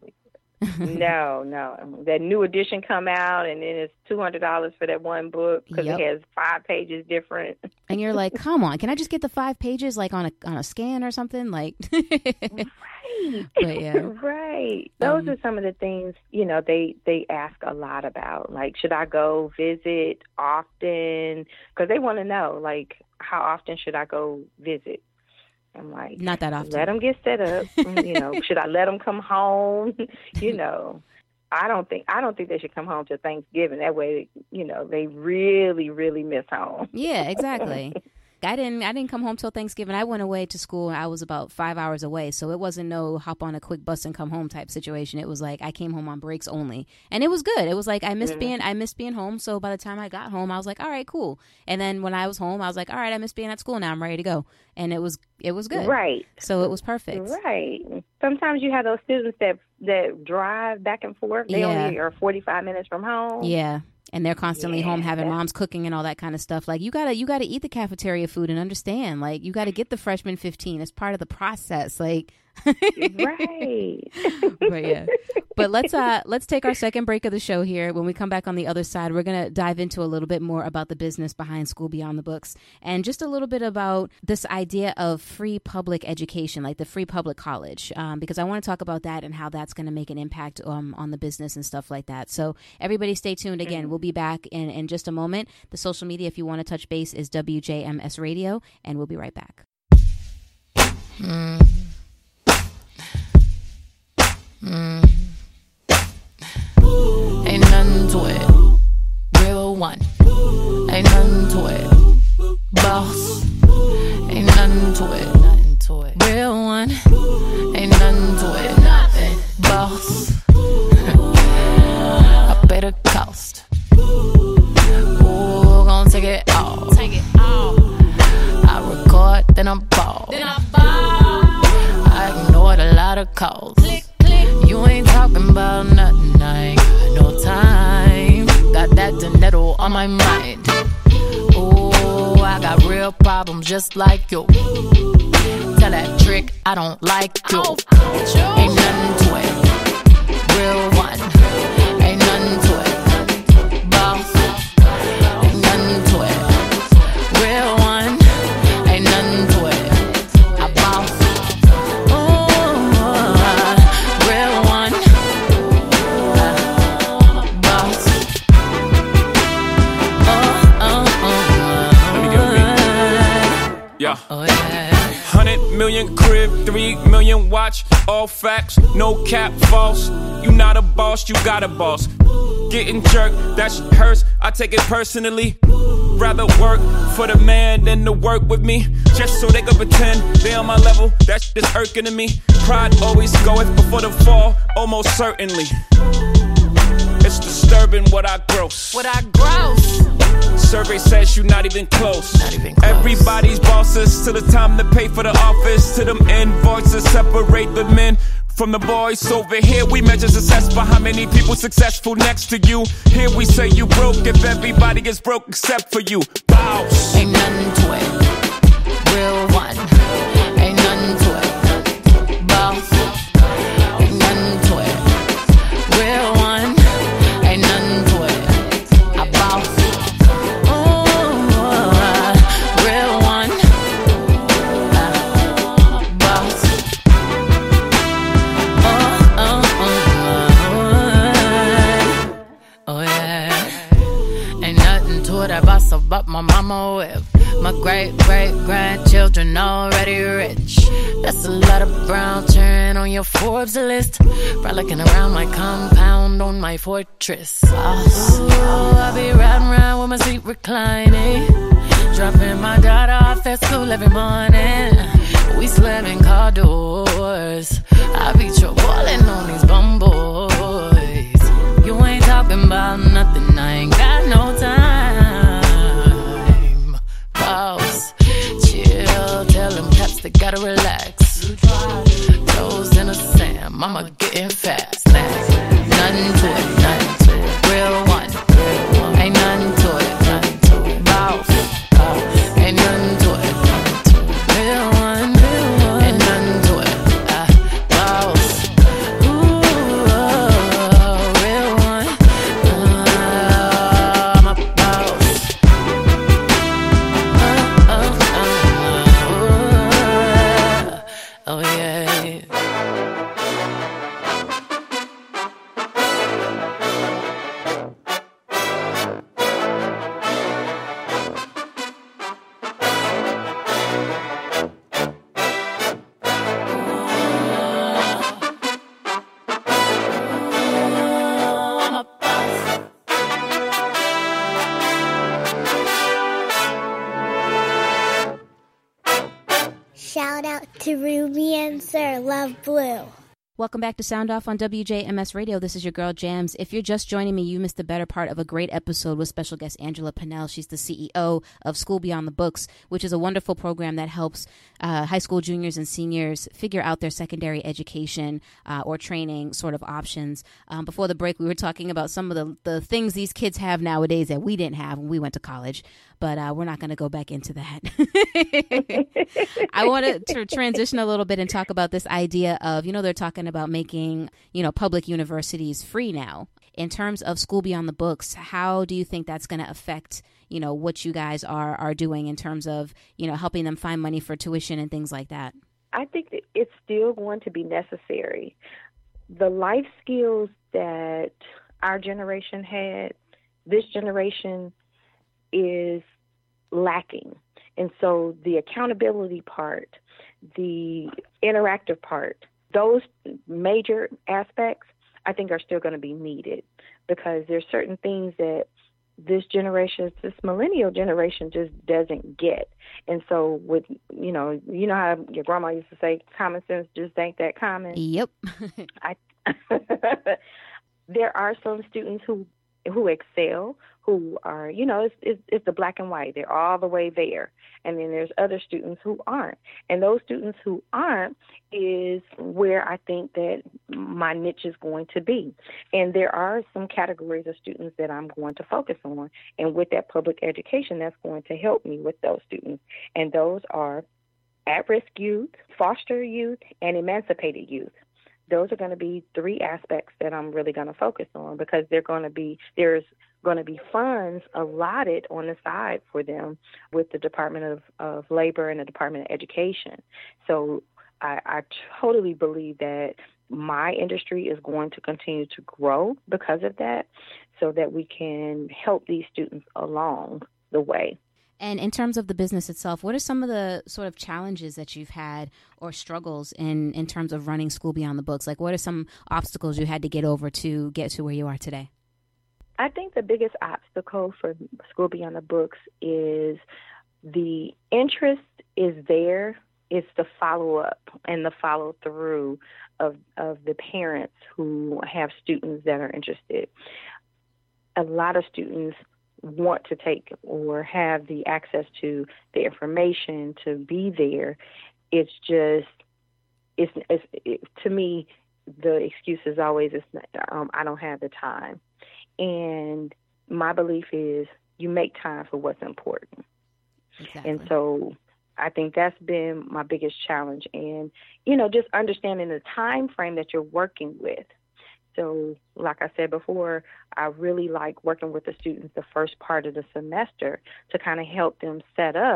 No. That new edition come out, and then it's $200 for that one book because it has 5 pages different. And you're like, come on, can I just get the 5 pages like on a scan or something? Like, right. But yeah. Right. Those are some of the things, you know, they ask a lot about. Like, should I go visit often? Because they want to know, like, how often should I go visit? I'm like, not that often. Let them get set up. You know, should I let them come home? You know, I don't think they should come home till Thanksgiving. That way, you know, they really, really miss home. Yeah, exactly. I didn't come home till Thanksgiving. I went away to school. I was about 5 hours away, so it wasn't no hop on a quick bus and come home type situation. It was like I came home on breaks only, and it was good. It was like I missed being home. So by the time I got home, I was like, all right, cool. And then when I was home, I was like, all right, I miss being at school now. I'm ready to go, and it was good. Right. So it was perfect. Right. Sometimes you have those students that drive back and forth. They only are 45 minutes from home. Yeah. And they're constantly home having mom's cooking and all that kind of stuff. Like, you gotta eat the cafeteria food and understand. Like, you gotta get the freshman 15 as part of the process. Like, right. But yeah. But let's take our second break of the show here. When we come back on the other side, we're gonna dive into a little bit more about the business behind School Beyond the Books, and just a little bit about this idea of free public education, like the free public college, because I want to talk about that and how that's going to make an impact on the business and stuff like that. So everybody stay tuned. Again, we'll be back in just a moment. The social media, if you want to touch base, is WJMS Radio, and we'll be right back. Ain't nothing to it. Real one. Ain't nothing to it. Boss. Ain't nothing to it. Real one. Ain't nothing to it. Boss. I pay the cost. Ooh, gon' take it all. I record, then I ball. I ignored a lot of calls. You ain't talking about nothing, I ain't got no time. Got that dinero on my mind. Ooh, I got real problems just like you. Tell that trick I don't like you. Ain't nothing to it. Real one. Ain't nothing to it. Boss. Ain't nothing to it. Real one. Ain't nothing to it. I boss. Real one. Boss. Let me get a beat. Yeah. Oh yeah. 100 million crib, 3 million watch, all facts, no cap, false. You not a boss, you got a boss. Getting jerked, that's hers, I take it personally. Rather work for the man than to work with me, just so they can pretend they on my level. That shit is irking to me. Pride always goeth before the fall, almost certainly. It's disturbing what I gross. Survey says you not even close. Everybody's bosses till the time to pay for the office. To them invoices separate the men from the boys. Over here we measure success by how many people successful next to you. Here we say you broke if everybody is broke except for you. Boss. Ain't nothing to it. Real one. Ain't nothing to it. Boss. Ain't nothing to it. Real one. Ain't nothing to it. I boss. about my mama with my great-great-grandchildren already rich. That's a lot of brown turn on your Forbes list. Frolicking around my compound on my fortress. Oh, I be riding around with my seat reclining, dropping my daughter off at school every morning. We slamming car doors. I be trolling on these bum boys. You ain't talking about nothing, I ain't got no time. Boss, chill, tell them cats they gotta relax. Toes in the sand, mama getting fast. Nothing to it, nothing to it. Real one, ain't nothing to it, nothing to it. Boss, ain't nothing to it, nothing to it. Real one, ain't nothing to it. Boss, ooh, real one, I'm a boss. Oh yeah. Shout out to Ruby and Sir Love Blue. Welcome back to Sound Off on WJMS Radio. This is your girl Jams. If you're just joining me, you missed the better part of a great episode with special guest Angela Pinnell. She's the CEO of School Beyond the Books, which is a wonderful program that helps high school juniors and seniors figure out their secondary education or training sort of options. Before the break, we were talking about some of the things these kids have nowadays that we didn't have when we went to college, but we're not going to go back into that. I want to transition a little bit and talk about this idea of, they're talking about making, public universities free now. In terms of School Beyond the Books, how do you think that's going to affect, what you guys are doing in terms of, helping them find money for tuition and things like that? I think that it's still going to be necessary. The life skills that our generation had, this generation is lacking. And so the accountability part, the interactive part, those major aspects, I think are still going to be needed, because there's certain things that this millennial generation just doesn't get. And so with, you know how your grandma used to say, common sense just ain't that common. Yep. There are some students who excel, who are, it's the black and white. They're all the way there. And then there's other students who aren't. And those students who aren't is where I think that my niche is going to be. And there are some categories of students that I'm going to focus on. And with that public education, that's going to help me with those students. And those are at-risk youth, foster youth, and emancipated youth. Those are going to be three aspects that I'm really going to focus on, because there's going to be funds allotted on the side for them with the Department of Labor and the Department of Education. So I totally believe that my industry is going to continue to grow because of that, so that we can help these students along the way. And in terms of the business itself, what are some of the sort of challenges that you've had or struggles in terms of running School Beyond the Books? Like, what are some obstacles you had to get over to get to where you are today? I think the biggest obstacle for School Beyond the Books is the interest is there. It's the follow-up and the follow-through of the parents who have students that are interested. A lot of students want to take or have the access to the information to be there. It's just, to me, the excuse is always, I don't have the time. And my belief is you make time for what's important. Exactly. And so I think that's been my biggest challenge. And, just understanding the time frame that you're working with. So like I said before, I really like working with the students the first part of the semester to kind of help them set up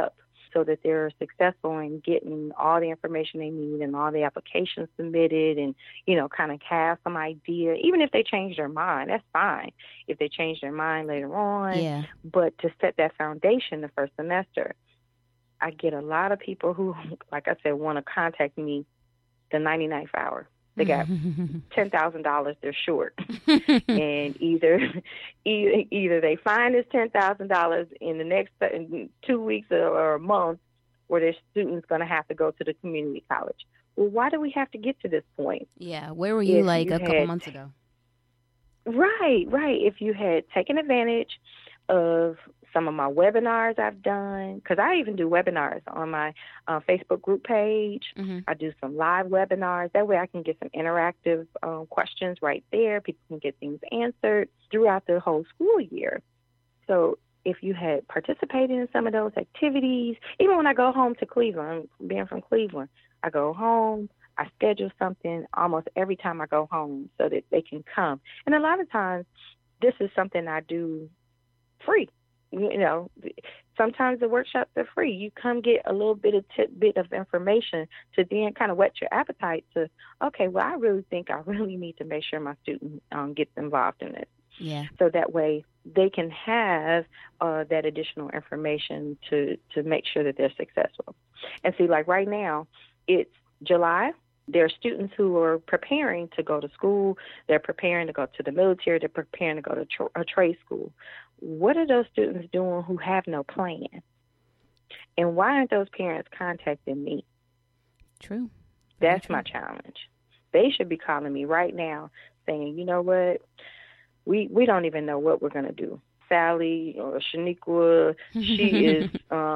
so that they're successful in getting all the information they need and all the applications submitted and, kind of have some idea. Even if they change their mind, that's fine if they change their mind later on. Yeah. But to set that foundation the first semester, I get a lot of people who, like I said, want to contact me the 99th hour. They got $10,000 they're short. And either they find this $10,000 in the next 2 weeks or a month, or their student's going to have to go to the community college. Well, why do we have to get to this point? Yeah, where were you a couple months ago? Right. If you had taken advantage of some of my webinars I've done, because I even do webinars on my Facebook group page. Mm-hmm. I do some live webinars. That way I can get some interactive questions right there. People can get things answered throughout the whole school year. So if you had participated in some of those activities, even when I go home to Cleveland, being from Cleveland, I go home, I schedule something almost every time I go home so that they can come. And a lot of times this is something I do free. Sometimes the workshops are free. You come get a little bit of tidbit of information to then kind of whet your appetite to, okay, well, I really think I really need to make sure my student gets involved in it. Yeah. So that way they can have that additional information to make sure that they're successful. And see, like right now, it's July. There are students who are preparing to go to school. They're preparing to go to the military. They're preparing to go to a trade school. What are those students doing who have no plan? And why aren't those parents contacting me? True. That's my challenge. They should be calling me right now saying, you know what, we don't even know what we're going to do. Sally or Shaniqua, she is,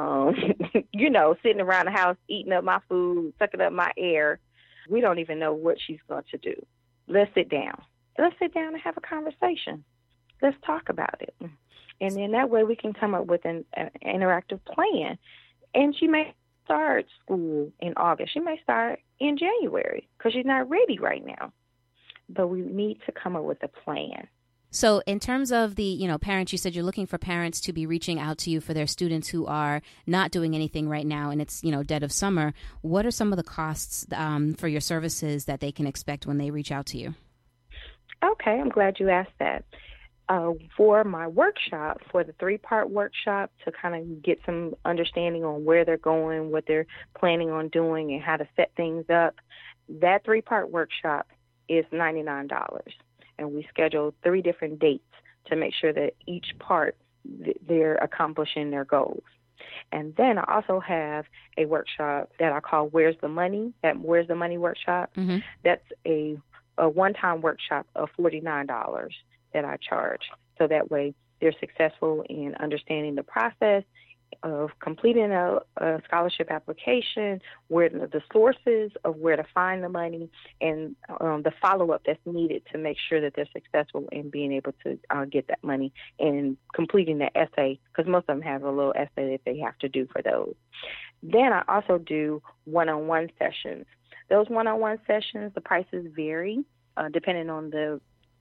sitting around the house eating up my food, sucking up my air. We don't even know what she's going to do. Let's sit down. Let's sit down and have a conversation. Let's talk about it. And then that way we can come up with an interactive plan. And she may start school in August. She may start in January because she's not ready right now. But we need to come up with a plan. So in terms of the, parents, you said you're looking for parents to be reaching out to you for their students who are not doing anything right now and it's, dead of summer. What are some of the costs for your services that they can expect when they reach out to you? Okay, I'm glad you asked that. For my workshop, for the 3-part workshop, to kind of get some understanding on where they're going, what they're planning on doing, and how to set things up, that 3-part workshop is $99. And we schedule 3 different dates to make sure that each part they're accomplishing their goals. And then I also have a workshop that I call Where's the Money? That Where's the Money workshop. Mm-hmm. That's a one-time workshop of $49 that I charge. So that way they're successful in understanding the process of completing a scholarship application, where the sources of where to find the money, and the follow-up that's needed to make sure that they're successful in being able to get that money and completing the essay, because most of them have a little essay that they have to do for those. Then I also do one-on-one sessions. Those one-on-one sessions, the prices vary depending on the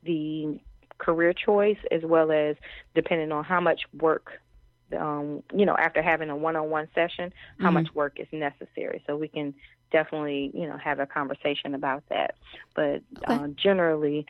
career choice, as well as depending on how much work after having a one-on-one session, how much work is necessary. So we can definitely, have a conversation about that. But generally,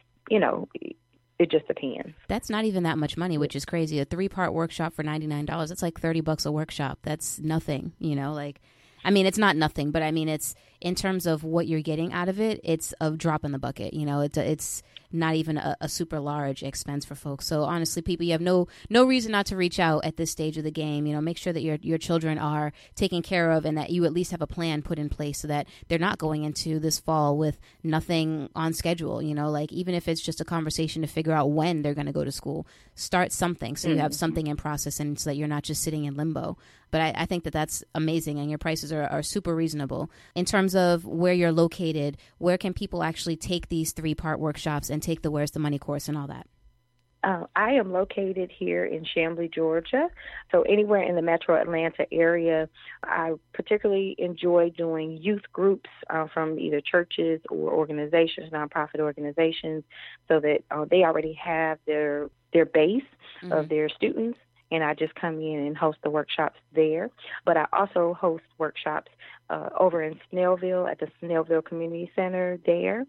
it just depends. That's not even that much money, which is crazy. A 3-part workshop for $99, that's like $30 a workshop. That's nothing, it's not nothing, but it's in terms of what you're getting out of it, it's a drop in the bucket. It's not even a super large expense for folks. So honestly, people, you have no reason not to reach out at this stage of the game. Make sure that your children are taken care of and that you at least have a plan put in place so that they're not going into this fall with nothing on schedule. Even if it's just a conversation to figure out when they're going to go to school, start something so you have something in process and so that you're not just sitting in limbo. But I think that that's amazing, and your prices are super reasonable. In terms of where you're located, where can people actually take these 3-part workshops and take the Where's the Money course and all that? I am located here in Chamblee, Georgia. So anywhere in the metro Atlanta area. I particularly enjoy doing youth groups from either churches or organizations, nonprofit organizations, so that they already have their base of their students. and I just come in and host the workshops there. But I also host workshops over in Snellville at the Snellville Community Center there.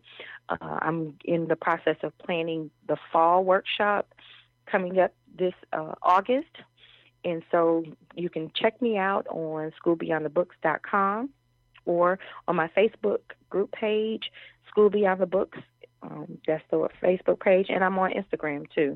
I'm in the process of planning the fall workshop coming up this August. And so you can check me out on schoolbeyondthebooks.com or on my Facebook group page, School Beyond the Books. That's the Facebook page. And I'm on Instagram, too,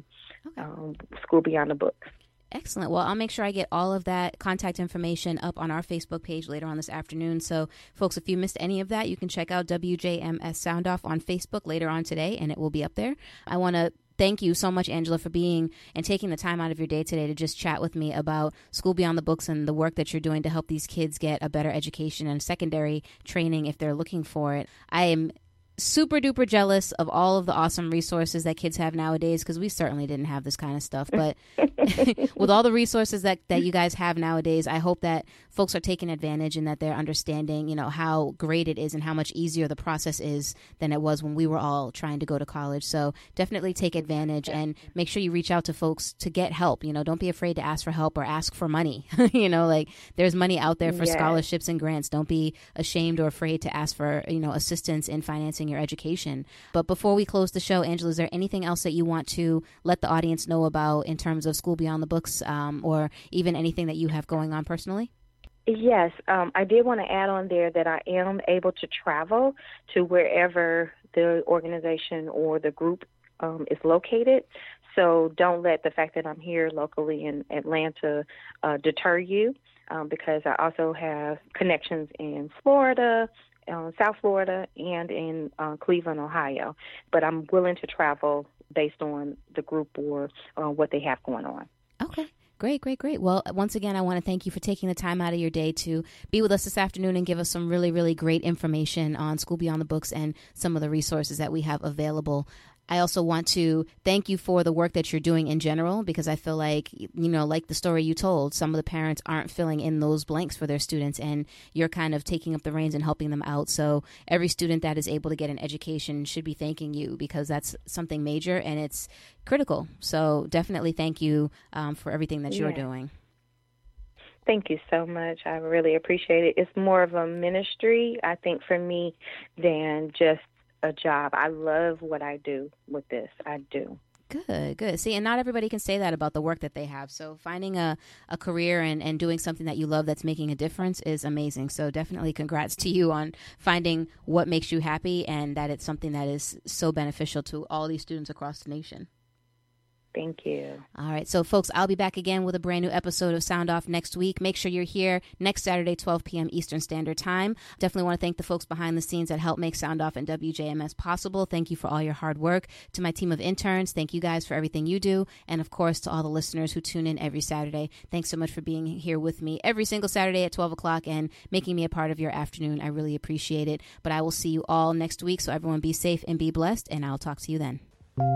School Beyond the Books. Excellent. Well, I'll make sure I get all of that contact information up on our Facebook page later on this afternoon. So, folks, if you missed any of that, you can check out WJMS Sound Off on Facebook later on today, and it will be up there. I want to thank you so much, Angela, for being and taking the time out of your day today to just chat with me about School Beyond the Books and the work that you're doing to help these kids get a better education and secondary training if they're looking for it. I am super duper jealous of all of the awesome resources that kids have nowadays, because we certainly didn't have this kind of stuff. But with all the resources that you guys have nowadays, I hope that folks are taking advantage and that they're understanding, how great it is and how much easier the process is than it was when we were all trying to go to college. So definitely take advantage and make sure you reach out to folks to get help. Don't be afraid to ask for help or ask for money. There's money out there for scholarships and grants. Don't be ashamed or afraid to ask for, assistance in financing your education. But before we close the show, Angela, is there anything else that you want to let the audience know about in terms of School Beyond the Books, or even anything that you have going on personally? Yes, I did want to add on there that I am able to travel to wherever the organization or the group is located. So don't let the fact that I'm here locally in Atlanta deter you, because I also have connections in Florida, South Florida, and in Cleveland, Ohio. But I'm willing to travel based on the group or what they have going on. Okay. Great. Well, once again, I want to thank you for taking the time out of your day to be with us this afternoon and give us some really, really great information on School Beyond the Books and some of the resources that we have available. I also want to thank you for the work that you're doing in general, because I feel like, like the story you told, some of the parents aren't filling in those blanks for their students, and you're kind of taking up the reins and helping them out. So every student that is able to get an education should be thanking you, because that's something major and it's critical. So definitely thank you for everything that you're doing. Thank you so much. I really appreciate it. It's more of a ministry, I think, for me than just a job. I love what I do with this. I do. Good. See, and not everybody can say that about the work that they have. So finding a career and doing something that you love that's making a difference is amazing. So definitely congrats to you on finding what makes you happy and that it's something that is so beneficial to all these students across the nation. Thank you. All right. So, folks, I'll be back again with a brand new episode of Sound Off next week. Make sure you're here next Saturday, 12 p.m. Eastern Standard Time. Definitely want to thank the folks behind the scenes that help make Sound Off and WJMS possible. Thank you for all your hard work. To my team of interns, thank you guys for everything you do. And, of course, to all the listeners who tune in every Saturday, thanks so much for being here with me every single Saturday at 12 o'clock and making me a part of your afternoon. I really appreciate it. But I will see you all next week. So, everyone be safe and be blessed. And I'll talk to you then.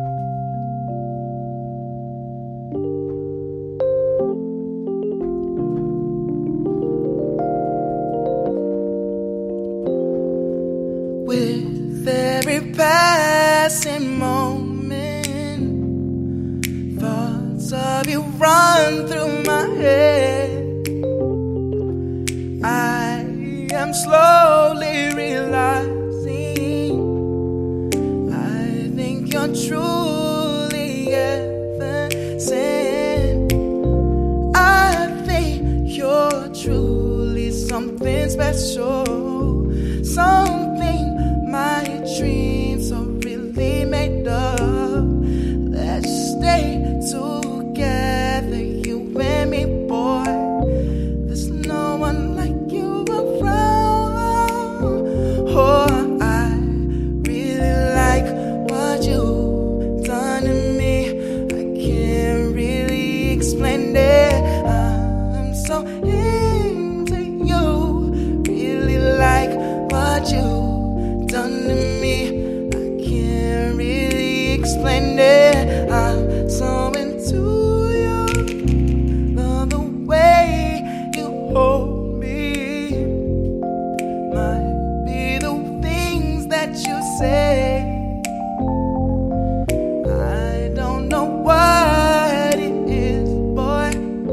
With every passing moment, thoughts of you run through my head. I am slowly realizing I think you're truly heaven sent. I think you're truly something special, something my dreams are really made of. Let's stay together, you and me, boy. There's no one like you around. Oh, I really like what you've done to me. I can't really explain it. I'm so into you. Really like what you done to me. I can't really explain it. I'm so into you. Love the way you hold me. Might be the things that you say. I don't know what it is, boy,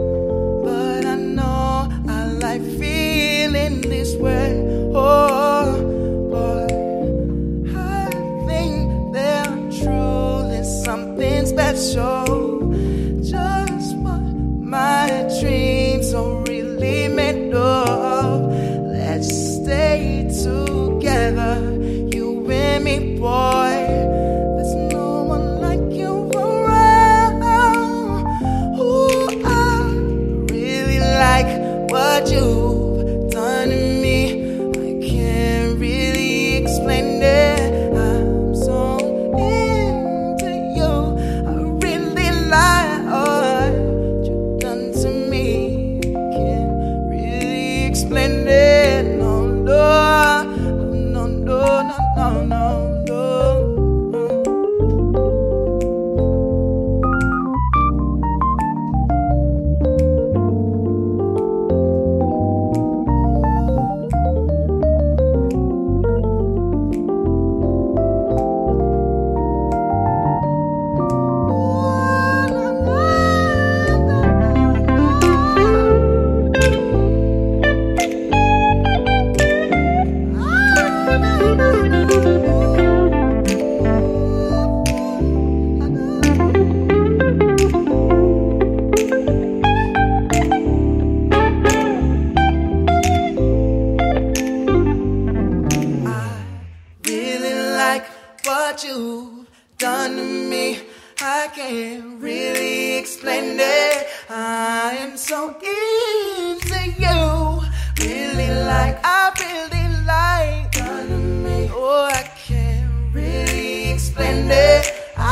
this way. Oh, but I think there's truly something special. Just what my dreams are really made of. Let's stay together, you and me, boy. There's no one like you around. Ooh, I really like what you've done to me. I can't really explain it. I'm so into you. I really like what you've done to me. Can't really explain it. No, no, no, no, no, no, no. What you've done to me, I can't really explain it. I am so into you. I really like done to me. Oh, I can't really explain it.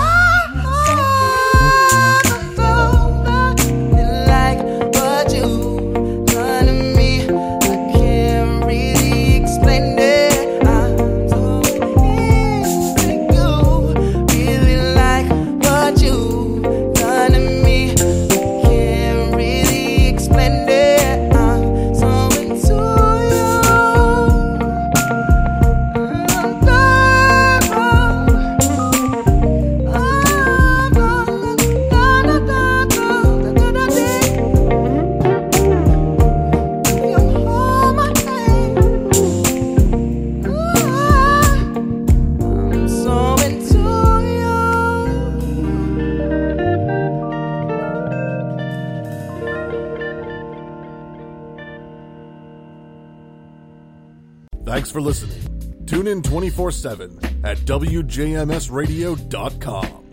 Thanks for listening. Tune in 24/7 at WJMSradio.com.